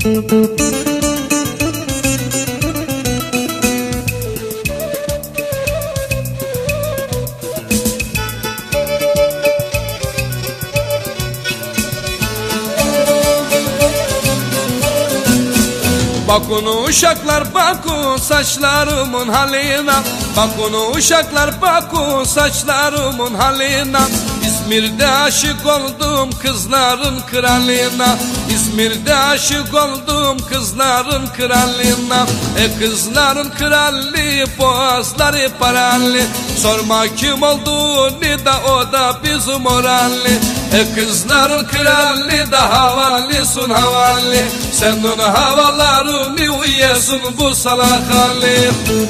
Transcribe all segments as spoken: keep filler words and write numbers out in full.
Bakun uşaklar bakun saçlarımın haline, bakun uşaklar bakun saçlarımın haline. İzmir'de aşık oldum kızların kralına, İzmir'de aşık oldum kızların kralına. E kızların krali boğazları paralı, sorma kim olduğunu da o da bizim oralli. E kızların krali da havallisun havalli, sen onun havalarını uyuyorsun bu salak hali.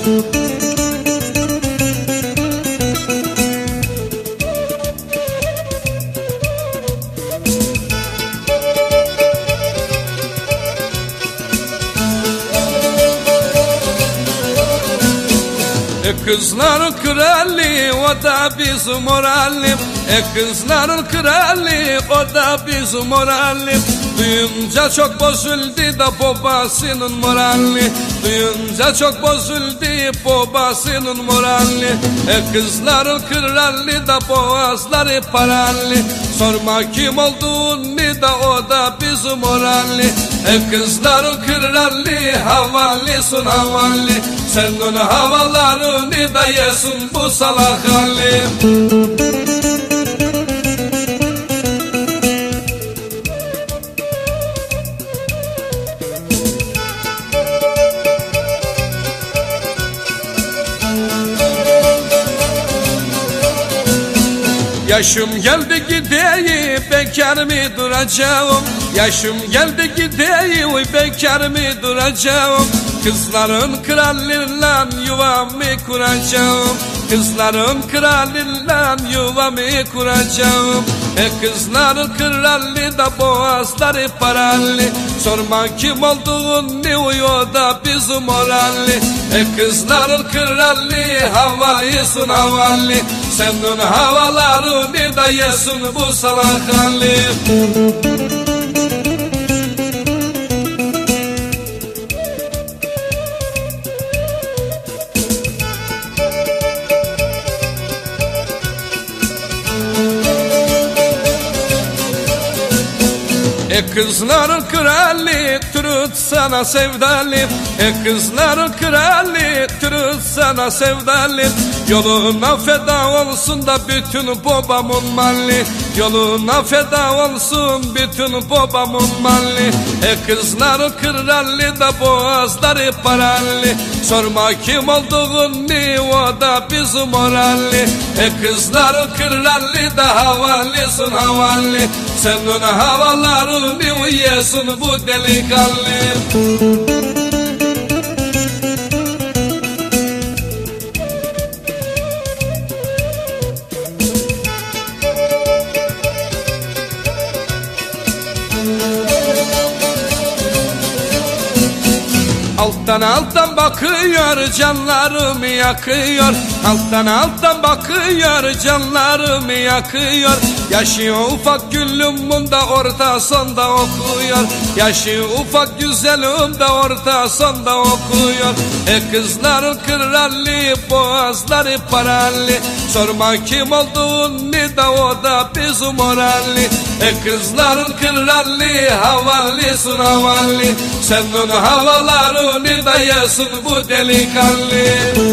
E kızların krali o da bizim moralim, e kızların krali o da bizim moralim. Duyunca çok bozuldu da babasının morali, duyunca çok bozuldu babasının morali. E kızların krali da boğazları paralı, sorma kim olduğunu da o da bizim morali. E kızların krali havallisun havalli, sen onun havalarını da yesin bu salak hali. Yaşım geldi gideyim bekar mı duracağım, yaşım geldi gideyim bekar mı duracağım. Kızların kralıyla yuvamı kuracağım, kızların kralıyla yuvamı kuracağım. E kızların kralı da boğazları paralı, sorma kim olduğunu o da bizim oralli. E kızların kralı havallisun havalli, sen onun havalarını da yesin bu salak hali. E kızların krali Türüt sana sevdalim, e kızların krali Türüt sana sevdalim. Yoluna feda olsun da bütün babamın mali, yoluna feda olsun bütün babamın mali. E kızların krali da boğazları paralı, sorma kim olduğunu o da bizim oralli. E kızların krali da havallisun havalli, sen onun havalarını uyuyorsun bu delikanlı. Alttan alttan bakıyor canlarımı yakıyor, alttan alttan bakıyor canlarımı yakıyor. Yaşıyor ufak gülüm bunda orta sonda okuyor, yaşıyor ufak güzelim de orta sonda okuyor. E kızların krali boğazları paralı, sorma kim olduğunu da o da bizim oralli. E kızların krali havallisun havalli, sen onun havalarını da yesin bu delikanlı.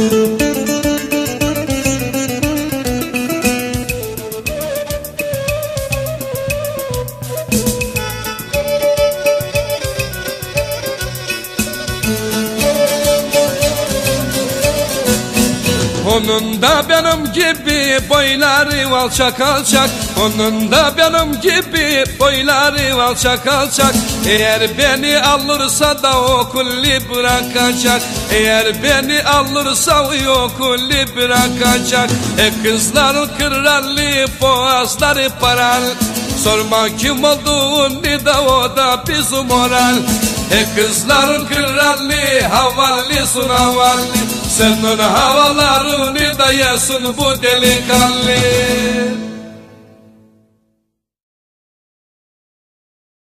Onun da benim gibi boyları alçak alçak, onun da benim gibi boyları alçak alçak. Eğer beni alırsa da o kulli bırakacak, eğer beni alırsa o kulli bırakacak. E kızların kralı boğazları paralı, sorma kim olduğunu da o da bizim moral. E kızların kralı havallisun havalli, sen onun havalarını da yesin bu delikanlı.